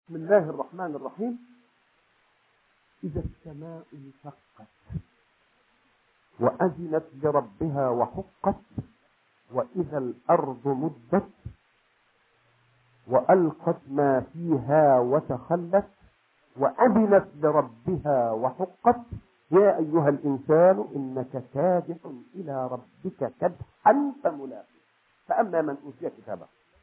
بسم الله الرحمن الرحيم. إذا السماء انشقت وأذنت لربها وحقت وإذا الأرض مدت وألقت ما فيها وتخلت وأذنت لربها وحقت يا أيها الإنسان إنك كادح إلى ربك كدحا فملاقيه. فأما من أوتي كتابه،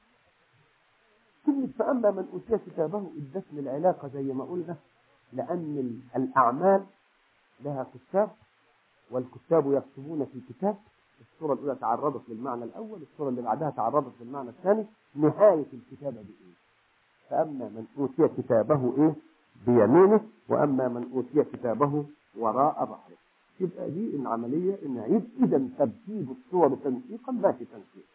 كلمة فأما من أوتي كتابه ادتني العلاقة زي ما قلنا، لأن الأعمال لها كتاب والكتاب يكتبون في كتاب. الصورة الأولى تعرضت للمعنى الأول، الصورة اللي بعدها تعرضت للمعنى الثاني. نهاية الكتابة بإيه؟ فأما من أوتي كتابه إيه؟ بيمينه، وأما من أوتي كتابه وراء ظهره. يبقى دي العملية نعيد إذا ترتيب الصور تنسيقا لا في تنسيق.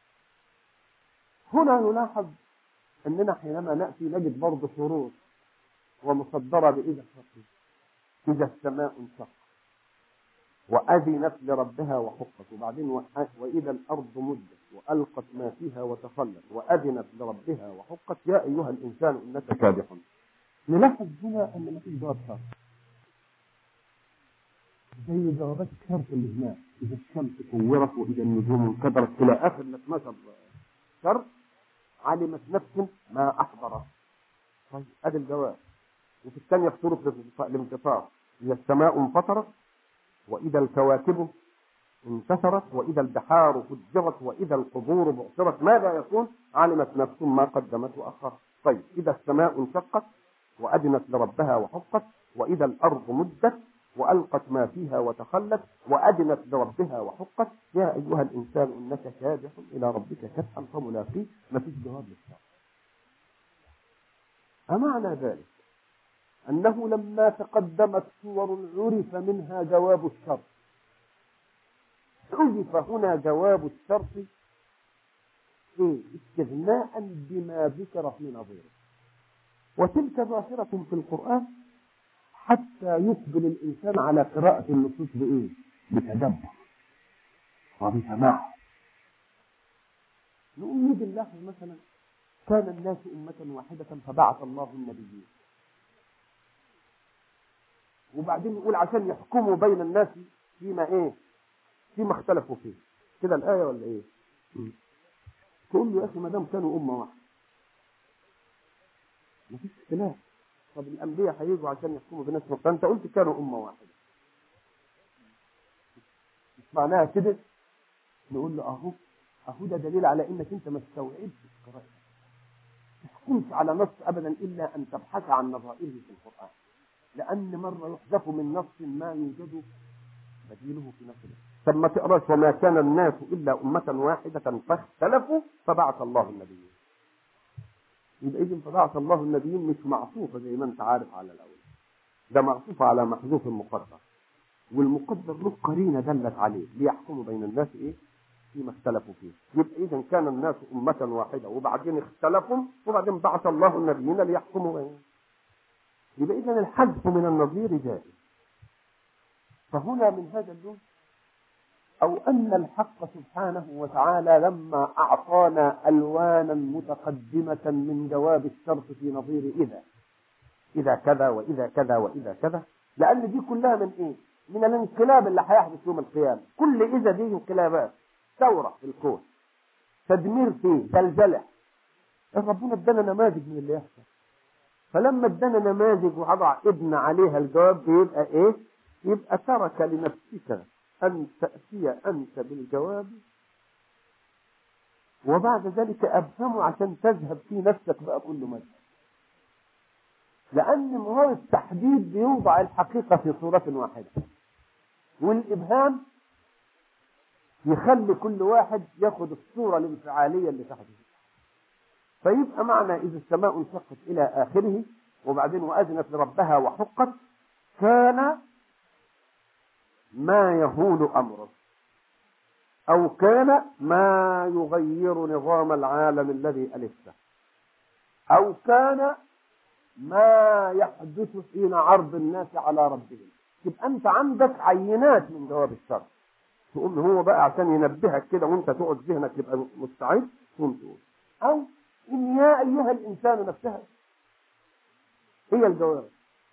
هنا نلاحظ أننا حينما نأتي نجد برضه شروط ومصدرة بإذا الشرط. إذا السماء انشقت وأذنت لربها وحقت، وبعدين وإذا الأرض مدت وألقت ما فيها وتخلت وأذنت لربها وحقت يا أيها الإنسان إنك كادح. نلاحظ هنا أن ما فيش جواب شرط زي جوابات الشرط اللي هناك. إذا الشمس كورت وإذا النجوم انكدرت إلى آخر 12 شرط. علمت نفس ما أحضرت. طيب أدي الجواب. وفي الثانية في سورة الانفطار إذا السماء انفطرت وإذا الكواكب انتثرت وإذا البحار فجرت وإذا القبور بعثرت ماذا يكون؟ علمت نفس ما قدمت وأخرت. طيب إذا السماء انشقت وأذنت لربها وحقت وإذا الأرض مدت وألقت ما فيها وتخلت وأذنت لربها وحقت يا أيها الإنسان إنك كادح إلى ربك كدحا فملاقيه. ما فيش جواب للشرط. أمعنى ذلك أنه لما تقدمت صور عرف منها جواب الشرط، حذف هنا جواب الشرط استغناء بما ذكر في نظيره. وتلك ظاهرة في القرآن حتى يقبل الإنسان على قراءة النصوص بإيه؟ بتدبر وبسماع. نقول نيجي نلاحظ مثلا كان الناس أمة واحدة فبعث الله النبيين، وبعدين نقول عشان يحكموا بين الناس فيما اختلفوا فيه. كده الآية ولا إيه؟ تقول له يا أخي ما دام كانوا أمة واحدة ما فيش اختلاف. طب الأنبياء هيجوا عشان يحكموا بين الناس، فأنت قلت كانوا أمة واحدة، مش معناها كده. نقول له أهو ده دليل على إنك أنت ما استوعبتش قراءة. ما تحكمش على نص أبدا إلا أن تبحث عن نظائره في القرآن، لأن مرة يحذف من نص ما يوجد بديله في نفسه. طب ما تقراش وما كان الناس إلا أمة واحدة فاختلفوا فبعث الله النبيين. يبقى إذن فبعث الله النبيين مش معطوفة زي ما أنت عارف على الأول، ده معطوفة على محذوف المقدر، والمقدر له قرينة دلت عليه ليحكموا بين الناس فيما اختلفوا فيه. يبقى إذن كان الناس أمة واحدة وبعدين اختلفوا وبعدين بعث الله النبيين ليحكموا بينهم. يبقى إذن الحذف من النظير جائز. فهنا من هذا اللون أو أن الحق سبحانه وتعالى لما أعطانا ألوانا متقدمة من جواب الشرط في نظير إذا كذا وإذا كذا وإذا كذا، لأن دي كلها من إيه؟ من الانقلاب اللي هيحدث يوم القيامة. كل إذا دي انقلابات، ثورة في الكون، تدمير فيه، زلزلة. ربنا ادانا نماذج من اللي يحصل. فلما ادانا نماذج ووضع ابن عليها الجواب بيبقى إيه؟ يبقى ترك لنفسك أن تأتي أنت بالجواب وبعد ذلك أبهمه عشان تذهب في نفسك بقى كل مجال. لأن مرار التحديد بيوضع الحقيقة في صورة واحدة، والإبهام يخلي كل واحد ياخد الصورة الانفعالية اللي تحته. فيبقى معنى إذا السماء انشقت إلى آخره وبعدين وأذنت لربها وحقت كان ما يهول أمره، أو كان ما يغير نظام العالم الذي ألفته، أو كان ما يحدث حين عرض الناس على ربهم. يبقى أنت عندك عينات من جواب الشرط. تقول هو بقى عشان ينبهك كده وأنت تقعد ذهنك يبقى مستعد تقول. أو إن يا أيها الإنسان نفسها هي الجواب.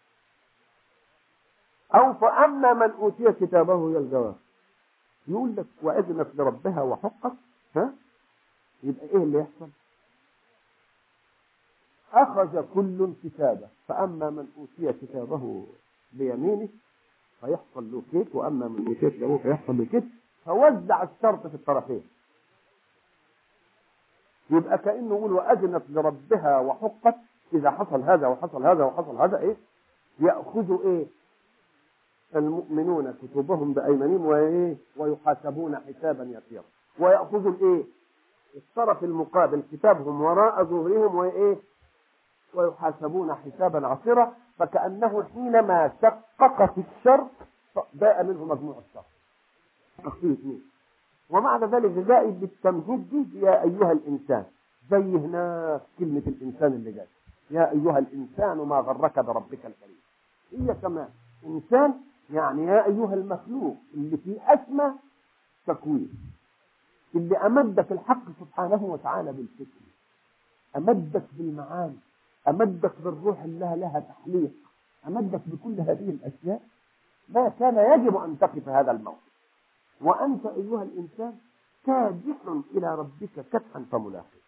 أو فأما من أوتي كتابه هي الجواب. يقول لك وأذنت لربها وحقت، ها؟ يبقى إيه اللي يحصل؟ أخذ كل كتابه، فأما من أوتي كتابه بيمينه فيحصل له كيك، وأما من أوتي كتابه فيحصل له كيك، فوزع الشرط في الطرفين. يبقى كأنه يقول وأذنت لربها وحقت، إذا حصل هذا وحصل هذا وحصل هذا إيه؟ يأخذوا إيه؟ المؤمنون كتبهم بأيمانهم وإيه؟ ويحاسبون حسابا يسيرا، ويأخذوا الإيه؟ الطرف المقابل كتابهم وراء ظهورهم وإيه؟ ويحاسبون حسابا عسيرا. فكأنه حينما شقق في الشرط باء منه مجموع الشرط. ومعنى ذلك جاء بالتمهيد دي يا أيها الإنسان، زي هناك كلمة الإنسان اللي جاء يا أيها الإنسان ما غرك بربك الكريم. هي كمان إنسان يعني يا أيها المخلوق اللي في أسمى تكوين، اللي أمدك الحق سبحانه وتعالى بالفكر، أمدك بالمعاني، أمدك بالروح اللي لها تحليق، أمدك بكل هذه الأشياء. ما كان يجب أن تقف هذا الموقف، وأنت أيها الإنسان كادح إلى ربك كدحا فملاقيه.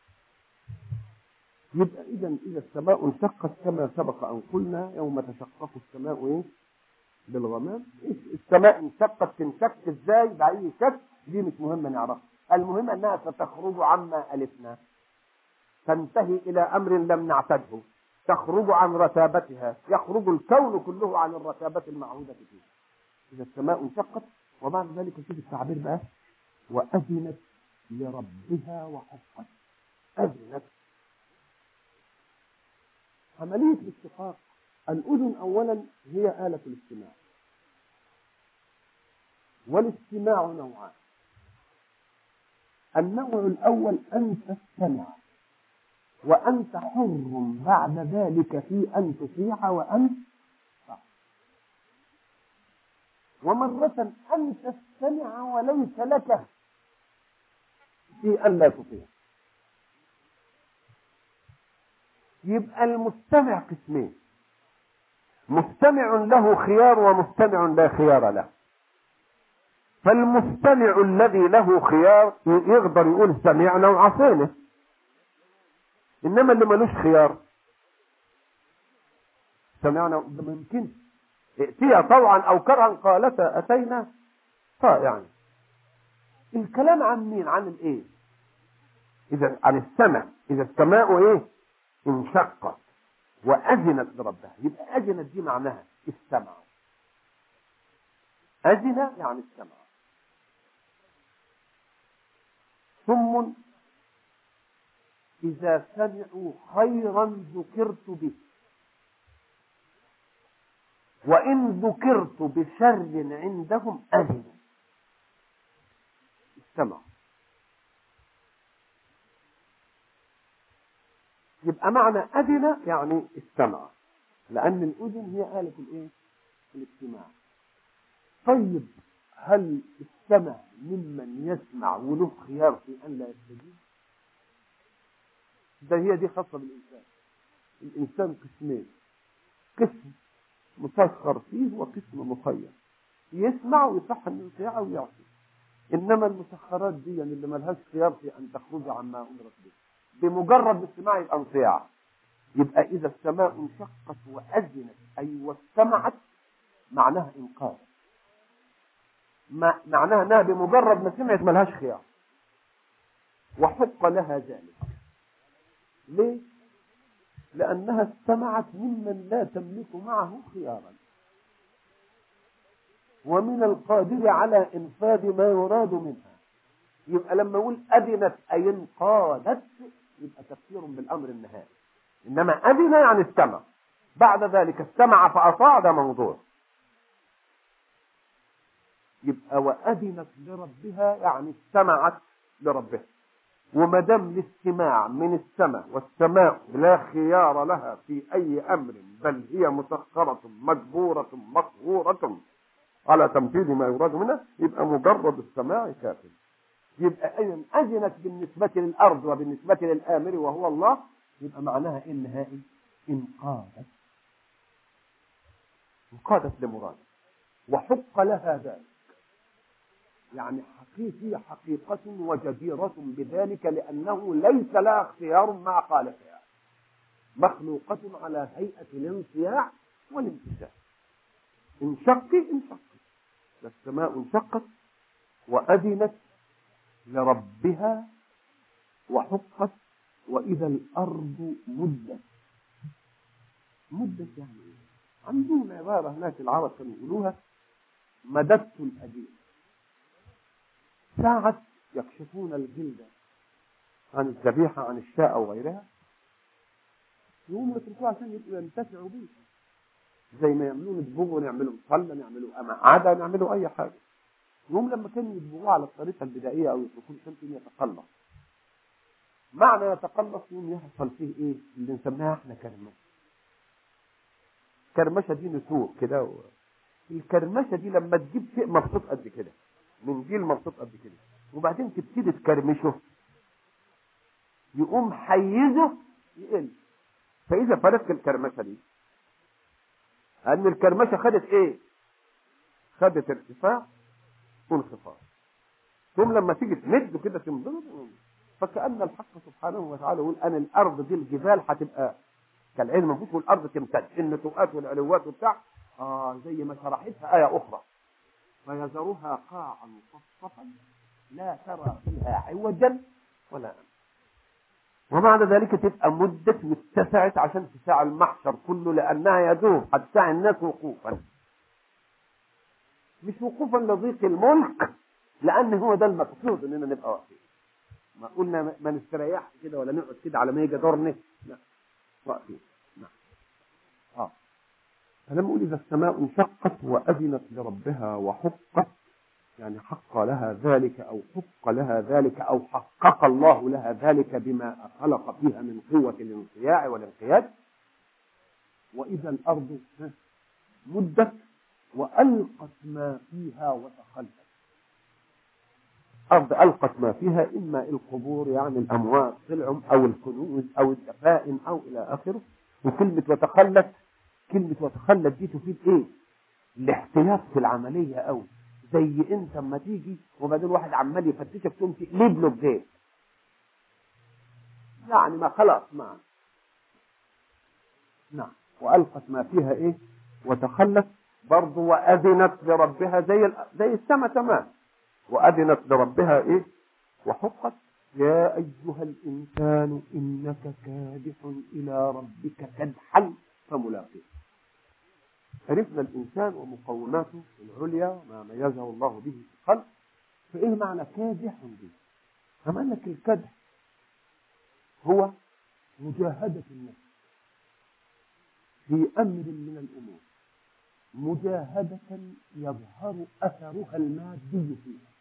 يبقى إذا السماء انشقت كما سبق أن قلنا يوم تشقق السماء إيه؟ بالغمام. السماء انشقت، تنشق إزاي بأي شكل دي مش مهمة نعرفها، المهم أنها ستخرج عما ألفنا، تنتهي إلى أمر لم نعتده، تخرج عن رتابتها، يخرج الكون كله عن الرتابة المعهودة فيه. إذا السماء انشقت، وبعد ذلك شوف التعبير بقى وأذنت لربها وحقت. أذنت عملية الاشتقاق. الأذن أولا هي آلة الاستماع، والاستماع نوعان. النوع الأول أن تستمع، وأنت حر بعد ذلك في أن تطيع وأن تطيع. ومرة أن تستمع وليس لك في أن لا تطيع. يبقى المستمع قسمين، مستمع له خيار ومستمع لا خيار له. فالمستمع الذي له خيار يقدر يقول سمعنا وعصينا، إنما اللي ملوش خيار سمعنا ممكن ائتيا طوعا أو كرها قالتا أتينا طائعا. الكلام عن مين؟ عن الإيه؟ إذا عن السمع. إذا السماء إيه؟ انشقت وأذنت لربها، يبقى أذنت دي معناها استمع. أذن يعني استمع. ثم إذا سمعوا خيرا ذكرت به، وإن ذكرت بشر عندهم أذنوا استمع. يبقى معنى أذن يعني استمع، لأن الأذن هي آلة الإيه؟ الاستماع. طيب هل السمع ممن يسمع وله خيار في أن لا يستجيب؟ ده هي دي خاصة بالإنسان. الإنسان قسمين، قسم مسخر فيه وقسم مخير، يسمع ويصح أن يطيع ويعصي. إنما المسخرات دي اللي ملهاش خيار في أن تخرج عما أمرت به، بمجرد الاستماع يبقى انصياع. يبقى إذا السماء انشقت وأذنت أي واستمعت معناها إنقاذ، معناها أنها بمجرد ما سمعت ملهاش خيار، وحق لها ذلك. ليه؟ لأنها استمعت ممن لا تملك معه خيارا، ومن القادر على إنفاذ ما يراد منها. يبقى لما يقول أذنت أي انقادت يبقى تفسير بالأمر النهائي. إنما أذن يعني استمع، بعد ذلك استمع فأطاع، ده موضوع. يبقى وأذنت لربها يعني استمعت لربها. وما دام الاستماع من السماء، والسماء لا خيار لها في أي أمر، بل هي مسخرة مجبورة مقهورة على تنفيذ ما يراد منها، يبقى مجرد السماع كافٍ. يبقى أذنت بالنسبة للأرض وبالنسبة للآمر وهو الله، يبقى معناها إيه النهائي؟ انقادت لمراد وحق لها ذلك، يعني هي حقيقة وجديرة بذلك، لأنه ليس لها اختيار مع خالقها، مخلوقة على هيئة الانصياع والانتشاء. انشقي السماء انشقت وأذنت لربها وحقت، وإذا الأرض مدت يعني إيه؟ عندهم عبارة هناك العرب كانوا يقولوها مددت الأديم. ساعة يكشفون الجلد عن الذبيحة عن الشاء أو غيرها، يقوموا يتركوها عشان يبقوا ينتفعوا بيه، زي ما يعملون يدبوغوا، يعملوا مصلى، يعملوا قعدة، يعملوا أي حاجة. يقوم لما كانوا يدبوغوها على الطريقة البدائية أو يتركوه عشان يتقلص، معنى يتقلص يوم يحصل فيه إيه اللي نسميها إحنا كرمشة دي نسوق كده الكرمشة دي لما تجيب شيء مبسوط قد كده، من جيل مبسوط قد كده، وبعدين تبتدي تكرمشه، يقوم حيزه يقل. فإذا فرقت الكرمشة دي، أن الكرمشة خدت إيه؟ خدت ارتفاع وانخفاض، ثم لما تيجي تمده كده تمضغه، فكأن الحق سبحانه وتعالى يقول أنا الأرض دي الجبال هتبقى كالعين منفوش، والأرض تمتد، النتوءات والعلوات وبتاع زي ما شرحتها آية أخرى، فيذرها قاعا صفصفا لا ترى فيها عوجا ولا أمتا. ومعنى ذلك تبقى مدت واتسعت عشان تساع المحشر كله، لأنها يدوب هتساع الناس وقوفا، مش وقوفا لضيق الملك، لأن هو ده المقصود إننا نبقى واقفين. ما قلنا ما نستريحش كده ولا نقعد كده على ما يجي دورنا، لا، واقفين. نعم. فلما أقول إذا السماء انشقت وأذنت لربها وحقت، يعني حق لها ذلك أو حق لها ذلك أو حقق الله لها ذلك بما خلق فيها من قوة الانقياع والانقياد. وإذا الأرض مدت وألقت ما فيها وتخلت. أرض ألقت ما فيها، إما القبور يعني الأموات طلعوا أو الكنوز أو الدفائن أو إلى آخره. وكلمة وتخلت، كلمة وتخلت دي تفيد إيه؟ الاحتياط في العملية أوي، زي أنت اما تيجي وبعدين واحد عمال يفتشك تقوم تقلب له بجيب، يعني ما خلاص ما. نعم. وألقت ما فيها إيه؟ وتخلت برضه، وأذنت لربها زي السماء تمام، وأذنت لربها إيه؟ وحقت. يا أيها الإنسان إنك كادح إلى ربك كدحا فملاقيه. عرفنا الإنسان ومقوماته العليا وما ميزه الله به في الخلق. فإيه معنى كادح به؟ أم أنك الكدح هو مجاهدة النفس في أمر من الأمور، مجاهدة يظهر أثرها المادي فيها.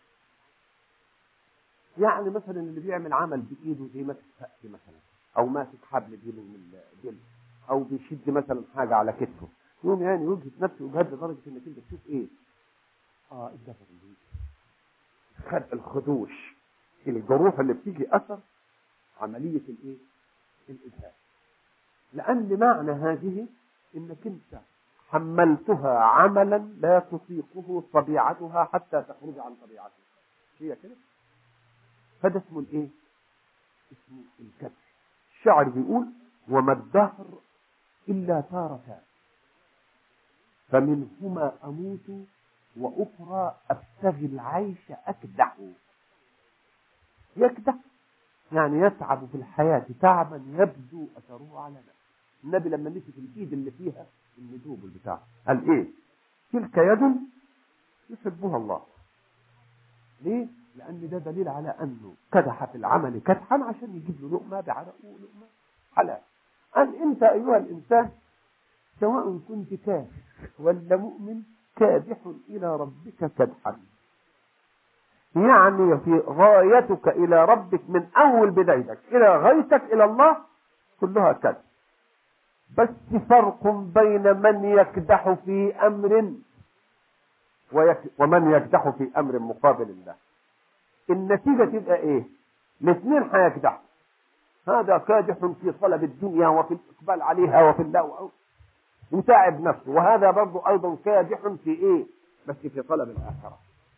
يعني مثلا اللي بيعمل عمل بإيده زي ماسك سقف مثلا، أو ماسك حبل بيده من الجلد، أو بيشد مثلا حاجة على كتفه، يوم يعني يجهد نفسه وجهد لدرجة إنك أنت تشوف إيه؟ الدفر اللي خد الخدوش، الجروح اللي بتيجي أثر عملية الإيه؟ الإجهاد. لأن معنى هذه إنك أنت حملتها عملا لا تطيقه طبيعتها حتى تخرج عن طبيعتها، هي كده. هذا اسمه الايه؟ اسمه الكدح. الشاعر بيقول وما الدهر إلا تارتان، فمنهما أموت وأخرى أبتغي العيش أكدح. يكدح يعني يتعب في الحياة تعبا يبدو أثره على نفسه. النبي لما مسك الإيد اللي فيها الندوب البتاع قال إيه؟ تلك يد يحبها الله. ليه؟ لأن ده دليل على أنه كدح في العمل كدحا عشان يجيب له لقمة بعرقه ولقمة حلال. أن أنت أيها الإنسان سواء كنت كافر ولا مؤمن كادح إلى ربك كدحا، يعني في غايتك إلى ربك من أول بدايتك إلى غايتك إلى الله كلها كدح. بس فرق بين من يكدح في أمر ومن يكدح في أمر مقابل الله. النتيجة تبقى إيه؟ الاثنين هيكدحوا، هذا كادح في طلب الدنيا وفي الإقبال عليها وفي اللهو وتعب نفسه، وهذا برضه أيضا كادح في إيه؟ بس في طلب الآخرة،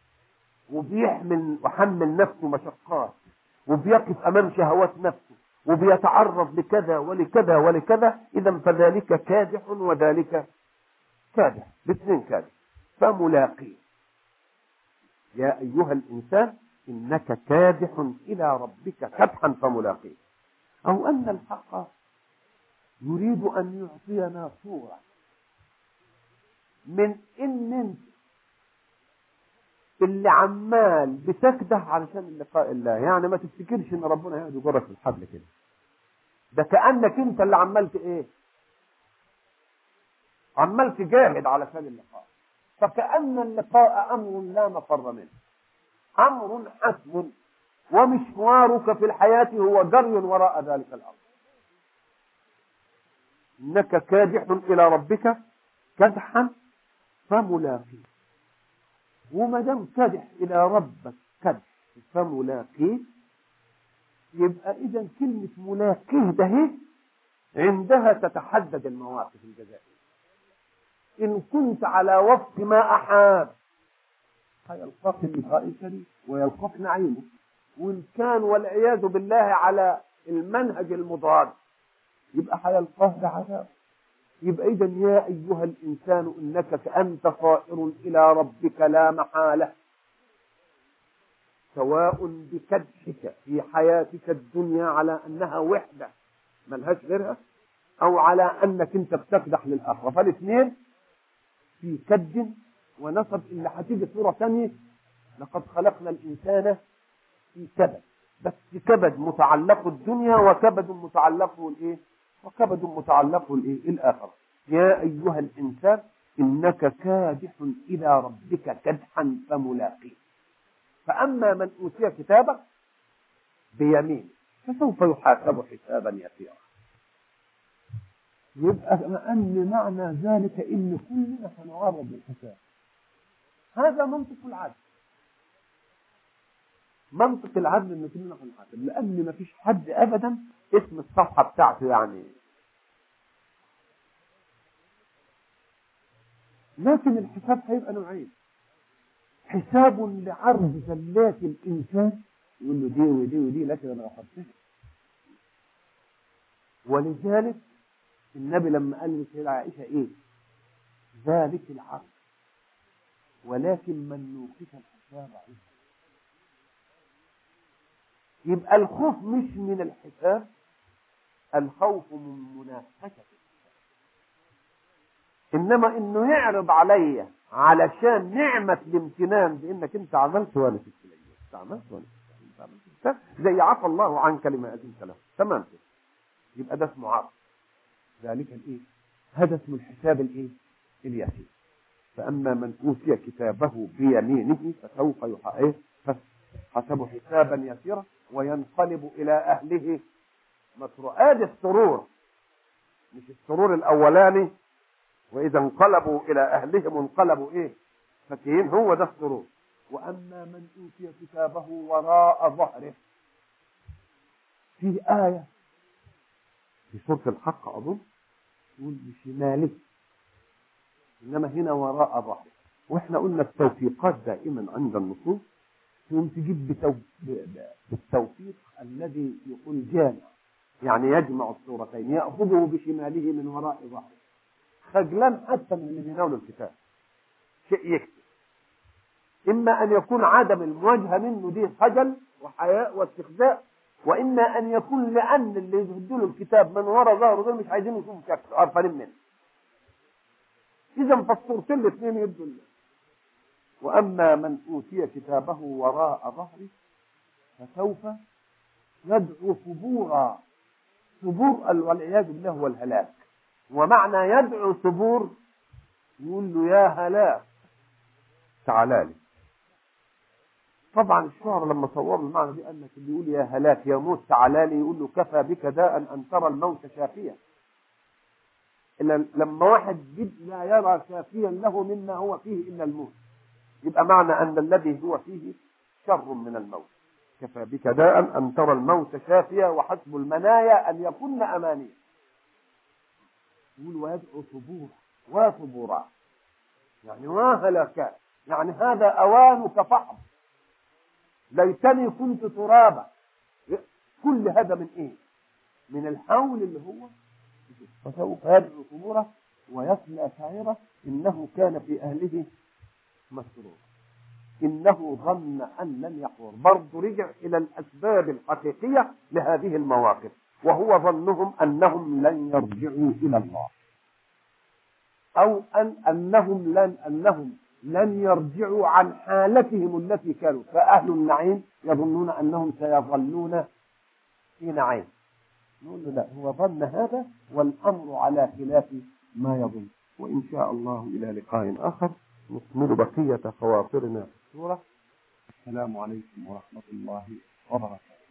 وحمل نفسه مشقات، وبيقف أمام شهوات نفسه، وبيتعرض لكذا ولكذا ولكذا. إذا فذلك كادح وذلك كادح، باثنين كادح. فملاقيه يا أيها الإنسان إنك كادح إلى ربك كدحا فملاقيه. أو أن الحق يريد أن يعطينا صورة من إن انت اللي عمال بتكدح علشان لقاء الله. يعني ما تفتكرش ان ربنا يقعد يجرك في الحبل كده، ده كأنك انت اللي عملت ايه، عمال تجاهد علشان اللقاء. فكأن اللقاء امر لا مفر منه، امر حسم، ومشوارك في الحياة هو جري وراء ذلك الامر. انك كادح الى ربك كدحا فملاقيه. وما دام كادح الى ربك كدح فملاقيه، يبقى اذا كلمه ملاقيه ده عندها تتحدد المواقف الجزائيه. ان كنت على وفق ما احاب هيلقاك اللقاء الكريم ويلقاك نعيمه، وان كان والعياذ بالله على المنهج المضاد يبقى هيلقاه بعذاب. يبقى إذا يا أيها الإنسان إنك كأنت صائر إلى ربك لا محالة، سواء بكدحك في حياتك الدنيا على أنها وحدة ملهاش غيرها، أو على أنك أنت بتكدح للآخرة. فالاثنين في كد ونصب. اللي هتيجي صورة ثانية، لقد خلقنا الإنسان في كبد، بس كبد متعلق الدنيا وكبد متعلقه الإيه؟ وكبد متعلقه الإيه؟ الآخرة. يا أيها الإنسان إنك كادح إلى ربك كدحا فملاقيه. فأما من أوتي كتابه بيمينه فسوف يحاسب حسابا يسيرا. يبقى أن معنى ذلك إن كلنا سنعرض للحساب. هذا منطق العدل. منطق العدل إن كلنا سنحاسب، لأن ما فيش حد أبدا اسم الصفحة بتاعته يعني. لكن الحساب هيبقى نوعين: حساب لعرض زلات الإنسان، يقول له دي ودي ودي لكن أنا غفرتها. ولذلك النبي لما قال لسيدة عائشة إيه؟ ذلك العرض ولكن من نوقف الحساب عليه. يبقى الخوف مش من الحساب، الخوف من مناقشة الحساب. إنما إنه يعرض عليا علشان نعمة الامتنان بإنك أنت عملت وأنا سبت لك، أنت عملت وأنا سبت، زي عفى الله عنك لما أذنت له. تمام كده. يبقى ده اسمه عرض. ذلك الإيه؟ هذا اسمه الحساب الإيه؟ اليسير. فأما من أوتي كتابه بيمينه فسوف حسبه حسابا يسيرا وينقلب إلى أهله مسرورا. آدي السرور، مش السرور الأولاني وإذا انقلبوا إلى أهلهم انقلبوا إيه؟ فكهين. هو ده السرور. وأما من أوتي كتابه وراء ظهره، في آية في سورة الحق أظن يقول بشماله، إنما هنا وراء ظهره. وإحنا قلنا التوفيقات دائما عند النصوص يوم تجيب بالتوفيق الذي يقول جامع، يعني يجمع الصورتين، يأخذه بشماله من وراء ظهره. خجلان حتى من اللي بيناولوا الكتاب شيء يكتب. إما أن يكون عدم المواجهة منه دي خجل وحياء واستخزاء، وإما أن يكون لأن اللي يهدوا له الكتاب من وراء ظهره دول مش عايزين يشوفوا شكله، قرفانين منه. إذا فالصورتين الاثنين يدوا الله. وأما من أوتي كتابه وراء ظهره فسوف يدعو ثبورا. ثبور والعياذ بالله هو الهلاك. ومعنى يدعو ثبور يقول له يا هلاك تعالى لي. طبعا الشعراء لما صوروا المعنى دي قال لك اللي يقول يا هلاك يا موت تعالى لي يقول له كفى بك داء أن ترى الموت شافيا. لما واحد لا يرى شافيا له مما هو فيه إلا الموت، يبقى معنى أن الذي هو فيه شر من الموت. كفى بك داء أن ترى الموت شافيا وحسب المنايا أن يكن أمانيا. يقول ويدعو ثبورا يعني وهلك، يعني هذا أوانك فحم، ليتني كنت ترابا. كل هذا من إيه؟ من الحول اللي هو فسوف يدعو ثبورا ويصلى سعيرا إنه كان في أهله مسرورا إنه ظن أن لن يحور. برضه رجع إلى الأسباب الحقيقية لهذه المواقف، وهو ظنهم أنهم لن يرجعوا إلى الله، أو أنهم لن يرجعوا عن حالتهم التي كانوا. فأهل النعيم يظنون أنهم سيظلون في نعيم. نقول له لا، هو ظن هذا والأمر على خلاف ما يظن. وإن شاء الله إلى لقاء آخر نكمل بقية خواطرنا في السورة. السلام عليكم ورحمة الله وبركاته.